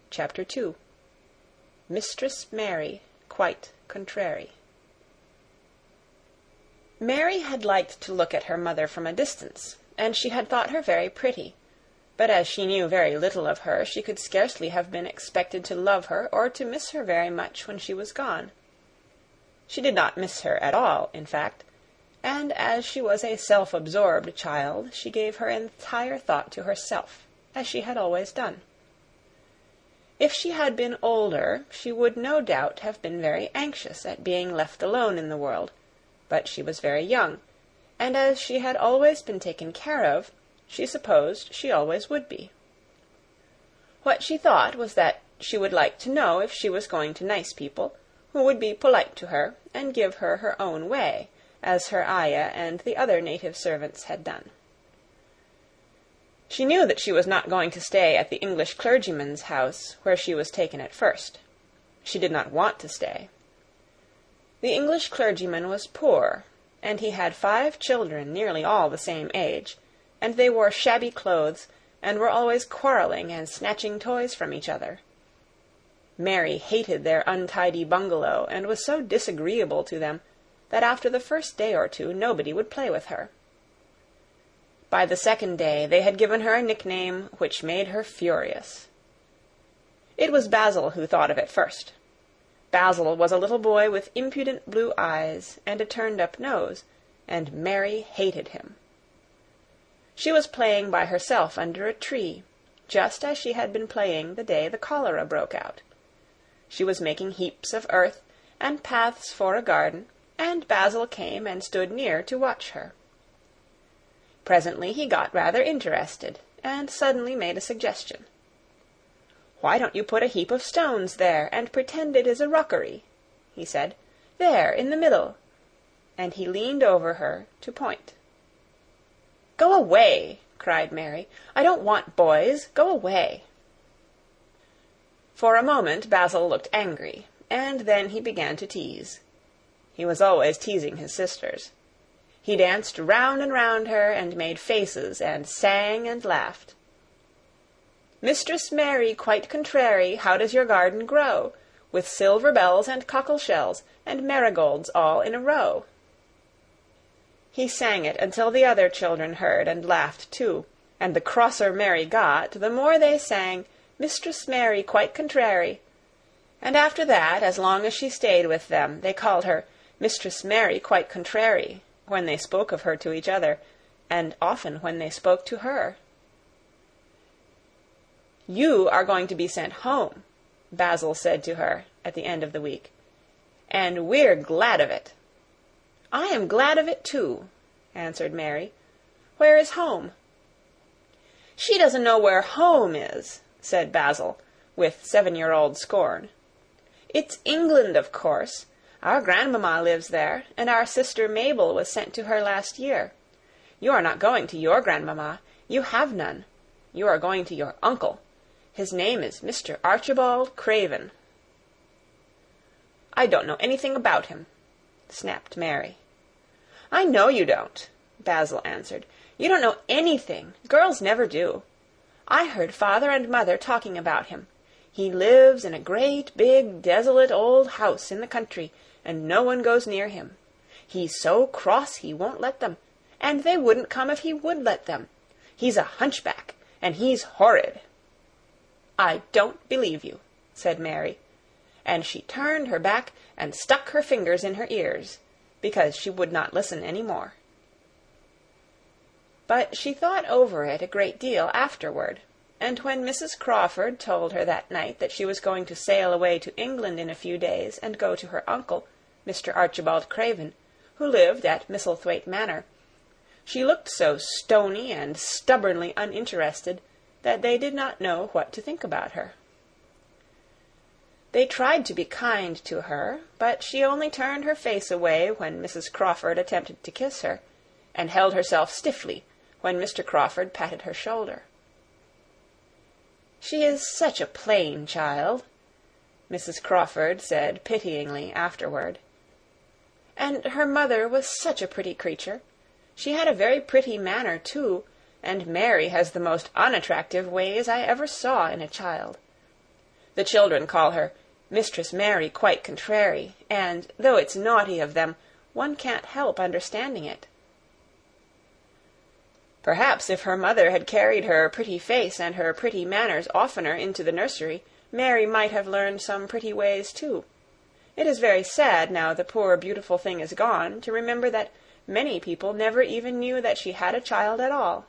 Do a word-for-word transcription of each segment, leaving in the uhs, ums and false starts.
Chapter two. Mistress Mary Quite Contrary. Mary had liked to look at her mother from a distance, and she had thought her very pretty; but as she knew very little of her, she could scarcely have been expected to love her or to miss her very much when she was gone. She did not miss her at all, in fact, and as she was a self-absorbed child, she gave her entire thought to herself, as she had always done. If she had been older, she would no doubt have been very anxious at being left alone in the world, but she was very young, and as she had always been taken care of, she supposed she always would be. What she thought was that she would like to know if she was going to nice people, who would be polite to her and give her her own way, as her ayah and the other native servants had done. She knew that she was not going to stay at the English clergyman's house, where she was taken at first. She did not want to stay. The English clergyman was poor, and he had five children nearly all the same age, and they wore shabby clothes, and were always quarrelling and snatching toys from each other. Mary hated their untidy bungalow, and was so disagreeable to them that after the first day or two nobody would play with her. By the second day they had given her a nickname which made her furious. It was Basil who thought of it first. Basil was a little boy with impudent blue eyes and a turned-up nose, and Mary hated him. She was playing by herself under a tree, just as she had been playing the day the cholera broke out. She was making heaps of earth and paths for a garden, and Basil came and stood near to watch her. Presently he got rather interested, and suddenly made a suggestion. "Why don't you put a heap of stones there, and pretend it is a rockery?" he said. "There, in the middle." And he leaned over her to point. "Go away!" cried Mary. "I don't want boys. Go away!" For a moment Basil looked angry, and then he began to tease. He was always teasing his sisters. He danced round and round her, and made faces, and sang and laughed. "Mistress Mary Quite Contrary, how does your garden grow? With silver bells and cockle shells, and marigolds all in a row." He sang it until the other children heard and laughed too, and the crosser Mary got, the more they sang, "Mistress Mary Quite Contrary," and after that, as long as she stayed with them, they called her Mistress Mary Quite Contrary, when they spoke of her to each other, and often when they spoke to her. "You are going to be sent home," Basil said to her at the end of the week, "and we're glad of it." "I am glad of it, too," answered Mary. "Where is home?" "She doesn't know where home is," said Basil, with seven-year-old scorn. "It's England, of course. Our grandmamma lives there, and our sister Mabel was sent to her last year. You are not going to your grandmamma. You have none. You are going to your uncle. His name is Mister Archibald Craven." "I don't know anything about him," snapped Mary. "I know you don't," Basil answered. "You don't know anything. Girls never do. I heard father and mother talking about him. He lives in a great, big, desolate old house in the country, and no one goes near him. He's so cross he won't let them, and they wouldn't come if he would let them. He's a hunchback, and he's horrid." "I don't believe you," said Mary, and she turned her back and stuck her fingers in her ears, because she would not listen any more. But she thought over it a great deal afterward, and when Missus Crawford told her that night that she was going to sail away to England in a few days and go to her uncle, Mister Archibald Craven, who lived at Misselthwaite Manor, she looked so stony and stubbornly uninterested that they did not know what to think about her. They tried to be kind to her, but she only turned her face away when Missus Crawford attempted to kiss her, and held herself stiffly when Mister Crawford patted her shoulder. "She is such a plain child," Missus Crawford said pityingly afterward. "And her mother was such a pretty creature. She had a very pretty manner, too, and Mary has the most unattractive ways I ever saw in a child. The children call her Mistress Mary quite contrary, and, though it's naughty of them, one can't help understanding it. Perhaps if her mother had carried her pretty face and her pretty manners oftener into the nursery, Mary might have learned some pretty ways too. It is very sad, now the poor beautiful thing is gone, to remember that many people never even knew that she had a child at all.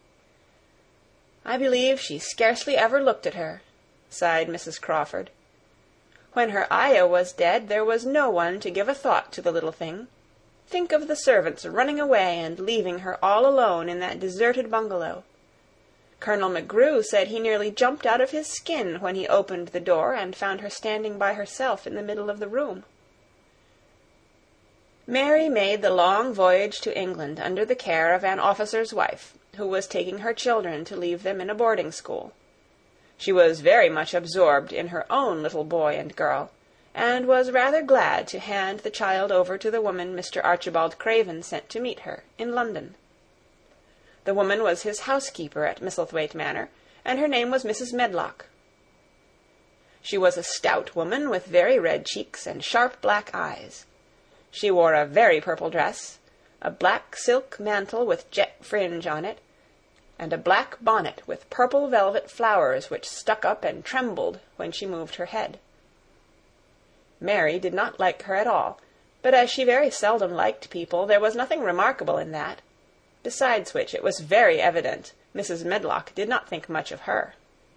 I believe she scarcely ever looked at her, sighed Missus Crawford. When her ayah was dead, there was no one to give a thought to the little thing. Think of the servants running away and leaving her all alone in that deserted bungalow. Colonel McGrew said he nearly jumped out of his skin when he opened the door and found her standing by herself in the middle of the room. Mary made the long voyage to England under the care of an officer's wife, who was taking her children to leave them in a boarding school. She was very much absorbed in her own little boy and girl, and was rather glad to hand the child over to the woman Mister Archibald Craven sent to meet her in London. The woman was his housekeeper at Misselthwaite Manor, and her name was Missus Medlock. She was a stout woman with very red cheeks and sharp black eyes. She wore a very purple dress, a black silk mantle with jet fringe on it, and a black bonnet with purple velvet flowers which stuck up and trembled when she moved her head. Mary did not like her at all, but as she very seldom liked people, there was nothing remarkable in that. Besides which, it was very evident Missus Medlock did not think much of her.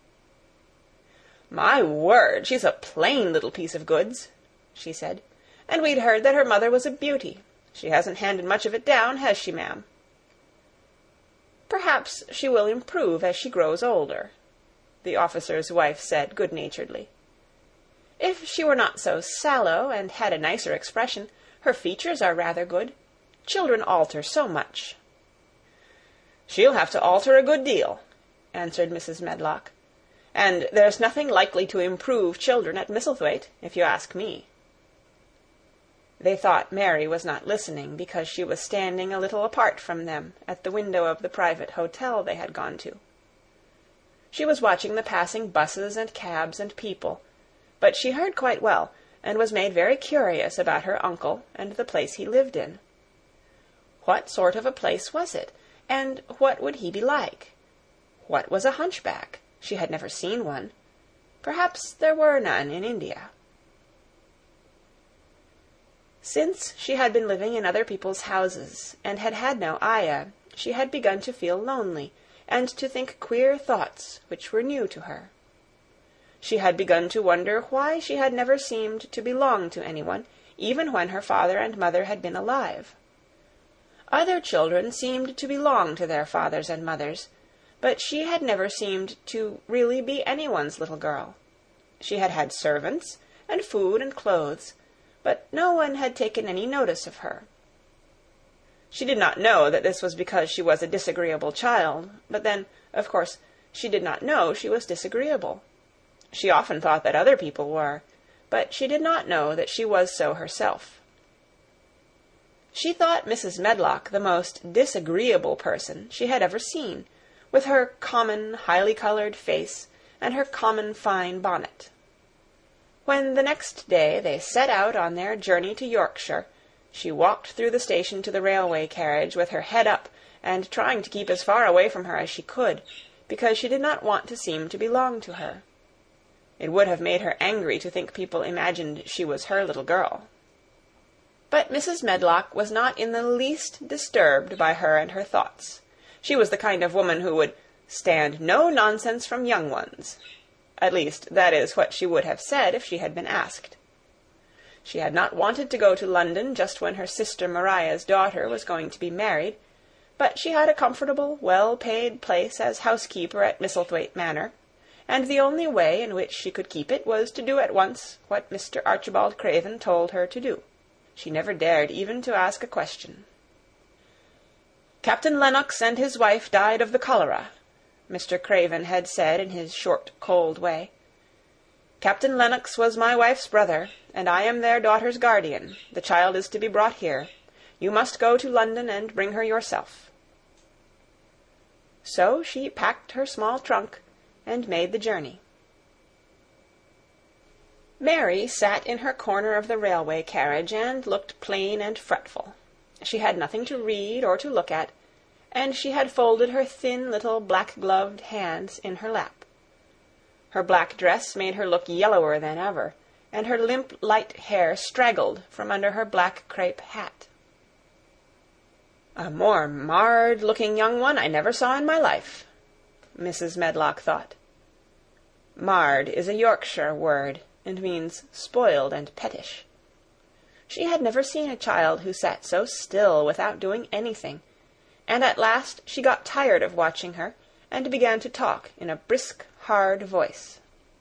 "My word, she's a plain little piece of goods," she said, "and we'd heard that her mother was a beauty. She hasn't handed much of it down, has she, ma'am?" "Perhaps she will improve as she grows older," the officer's wife said good-naturedly. "If she were not so sallow and had a nicer expression, her features are rather good. Children alter so much." "She'll have to alter a good deal," answered Missus Medlock, "and there's nothing likely to improve children at Misselthwaite, if you ask me." They thought Mary was not listening, because she was standing a little apart from them at the window of the private hotel they had gone to. She was watching the passing buses and cabs and people, but she heard quite well, and was made very curious about her uncle and the place he lived in. What sort of a place was it, and what would he be like? What was a hunchback? She had never seen one. Perhaps there were none in India. Since she had been living in other people's houses, and had had no ayah, she had begun to feel lonely, and to think queer thoughts which were new to her. She had begun to wonder why she had never seemed to belong to anyone, even when her father and mother had been alive. Other children seemed to belong to their fathers and mothers, but she had never seemed to really be anyone's little girl. She had had servants, and food and clothes, but no one had taken any notice of her. She did not know that this was because she was a disagreeable child, but then, of course, she did not know she was disagreeable. She often thought that other people were, but she did not know that she was so herself. She thought Missus Medlock the most disagreeable person she had ever seen, with her common, highly-coloured face and her common fine bonnet. When the next day they set out on their journey to Yorkshire, she walked through the station to the railway carriage with her head up, and trying to keep as far away from her as she could, because she did not want to seem to belong to her. It would have made her angry to think people imagined she was her little girl. But Missus Medlock was not in the least disturbed by her and her thoughts. She was the kind of woman who would stand no nonsense from young ones. At least, that is what she would have said if she had been asked. She had not wanted to go to London just when her sister Maria's daughter was going to be married, but she had a comfortable, well-paid place as housekeeper at Misselthwaite Manor, and the only way in which she could keep it was to do at once what Mister Archibald Craven told her to do. She never dared even to ask a question. "Captain Lennox and his wife died of the cholera," Mister Craven had said in his short, cold way. "Captain Lennox was my wife's brother, and I am their daughter's guardian. The child is to be brought here. You must go to London and bring her yourself." So she packed her small trunk and made the journey. Mary sat in her corner of the railway carriage and looked plain and fretful. She had nothing to read or to look at, and she had folded her thin little black-gloved hands in her lap. Her black dress made her look yellower than ever, and her limp light hair straggled from under her black crape hat. "A more marred-looking young one I never saw in my life," Missus Medlock thought. Marred is a Yorkshire word, and means spoiled and pettish. She had never seen a child who sat so still without doing anything, and at last she got tired of watching her, and began to talk in a brisk, hard voice.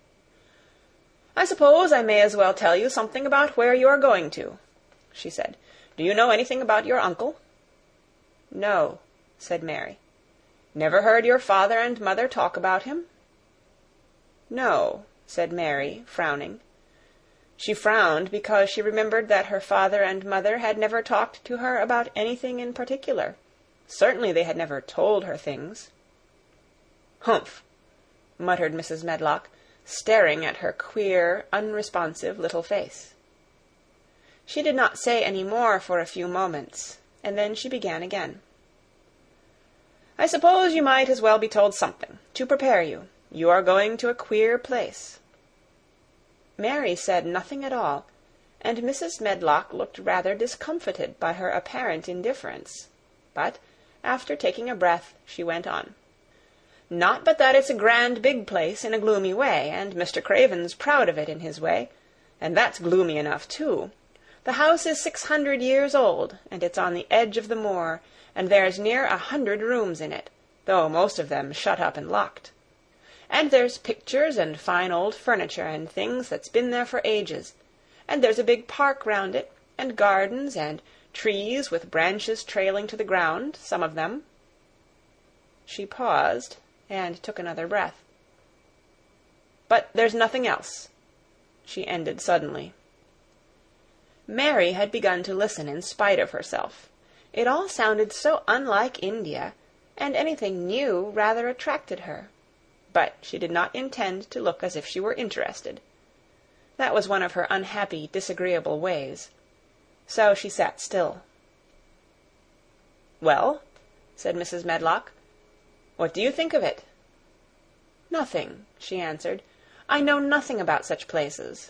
"I suppose I may as well tell you something about where you are going to," she said. "Do you know anything about your uncle?" "No," said Mary. "Never heard your father and mother talk about him?" "No," said Mary, frowning. She frowned because she remembered that her father and mother had never talked to her about anything in particular. Certainly they had never told her things. "Humph!" muttered Missus Medlock, staring at her queer, unresponsive little face. She did not say any more for a few moments, and then she began again. "I suppose you might as well be told something, to prepare you. You are going to a queer place." Mary said nothing at all, and Missus Medlock looked rather discomfited by her apparent indifference. But, after taking a breath, she went on. "Not but that it's a grand big place in a gloomy way, and Mister Craven's proud of it in his way, and that's gloomy enough, too. The house is six hundred years old, and it's on the edge of the moor, and there's near a hundred rooms in it, though most of them shut up and locked. And there's pictures and fine old furniture and things that's been there for ages, and there's a big park round it, and gardens, and trees with branches trailing to the ground, some of them." She paused, and took another breath. "But there's nothing else," she ended suddenly. Mary had begun to listen in spite of herself. It all sounded so unlike India, and anything new rather attracted her. But she did not intend to look as if she were interested. That was one of her unhappy, disagreeable ways. So she sat still. "Well," said Missus Medlock, "what do you think of it?" "Nothing," she answered. "I know nothing about such places."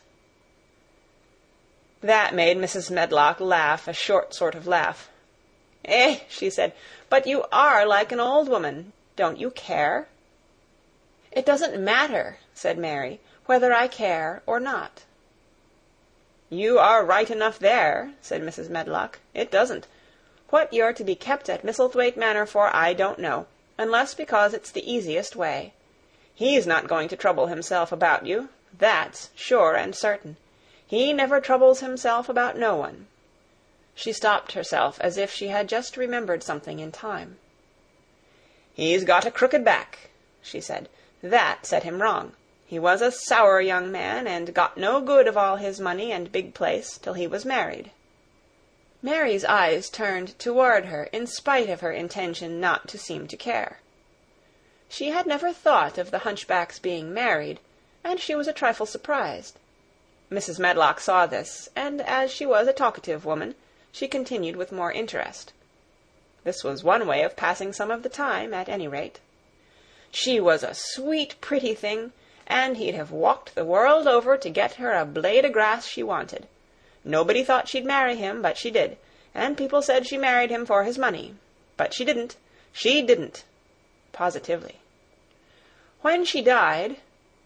That made Missus Medlock laugh a short sort of laugh. "Eh," she said, "but you are like an old woman. Don't you care?" "It doesn't matter," said Mary, "whether I care or not." "You are right enough there," said Missus Medlock. "It doesn't. What you're to be kept at Misselthwaite Manor for I don't know, unless because it's the easiest way. He's not going to trouble himself about you, that's sure and certain. He never troubles himself about no one." She stopped herself as if she had just remembered something in time. "He's got a crooked back," she said. "That set him wrong. He was a sour young man, and got no good of all his money and big place till he was married." Mary's eyes turned toward her in spite of her intention not to seem to care. She had never thought of the hunchback's being married, and she was a trifle surprised. Missus Medlock saw this, and as she was a talkative woman, she continued with more interest. This was one way of passing some of the time, at any rate. She was a sweet, pretty thing, and he'd have walked the world over to get her a blade o' grass she wanted. Nobody thought she'd marry him, but she did, and people said she married him for his money. But she didn't. She didn't. Positively. When she died...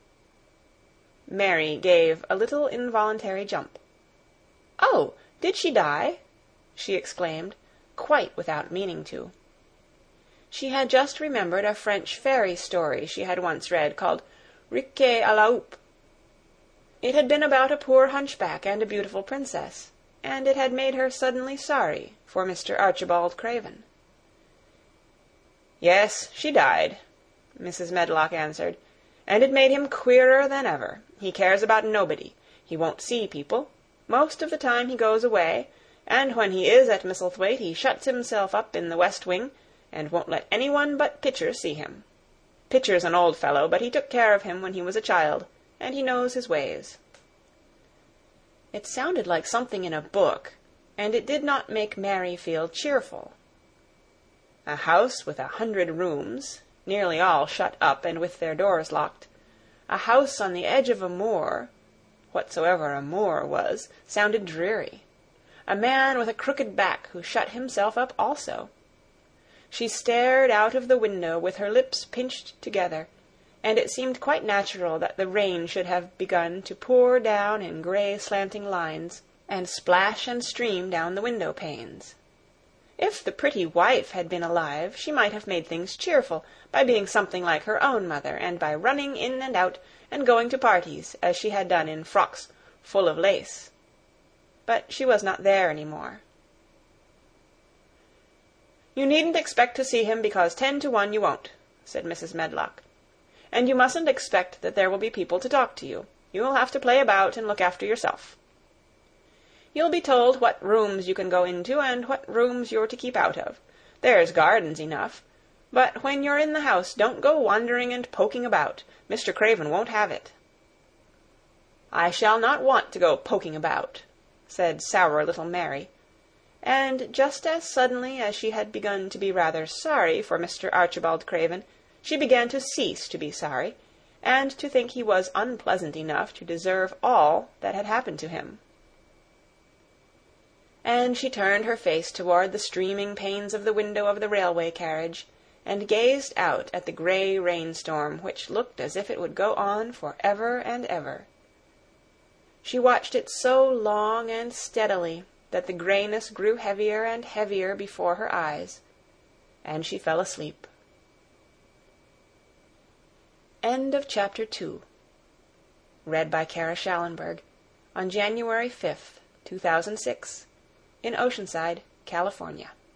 Mary gave a little involuntary jump. "Oh, did she die?" she exclaimed, quite without meaning to. She had just remembered a French fairy story she had once read, called Riquet à la Houppe. It had been about a poor hunchback and a beautiful princess, and it had made her suddenly sorry for Mister Archibald Craven. "Yes, she died," Missus Medlock answered, "and it made him queerer than ever. He cares about nobody. He won't see people. Most of the time he goes away, and when he is at Misselthwaite he shuts himself up in the west wing, and won't let any one but Pitcher see him. Pitcher's an old fellow, but he took care of him when he was a child, and he knows his ways." It sounded like something in a book, and it did not make Mary feel cheerful. A house with a hundred rooms, nearly all shut up and with their doors locked, a house on the edge of a moor, whatsoever a moor was, sounded dreary. A man with a crooked back who shut himself up also. She stared out of the window with her lips pinched together, and it seemed quite natural that the rain should have begun to pour down in grey slanting lines, and splash and stream down the window-panes. If the pretty wife had been alive, she might have made things cheerful, by being something like her own mother, and by running in and out, and going to parties, as she had done in frocks full of lace. But she was not there any more. "You needn't expect to see him, because ten to one you won't," said Missus Medlock. "And you mustn't expect that there will be people to talk to you. You'll have to play about and look after yourself. You'll be told what rooms you can go into and what rooms you're to keep out of. There's gardens enough. But when you're in the house, don't go wandering and poking about. Mister Craven won't have it." "I shall not want to go poking about," said sour little Mary, and just as suddenly as she had begun to be rather sorry for Mister Archibald Craven, she began to cease to be sorry, and to think he was unpleasant enough to deserve all that had happened to him. And she turned her face toward the streaming panes of the window of the railway carriage, and gazed out at the grey rainstorm, which looked as if it would go on for ever and ever. She watched it so long and steadily that the greyness grew heavier and heavier before her eyes, and she fell asleep. End of chapter two. Read by Kara Schallenberg on January fifth, two thousand six, in Oceanside, California.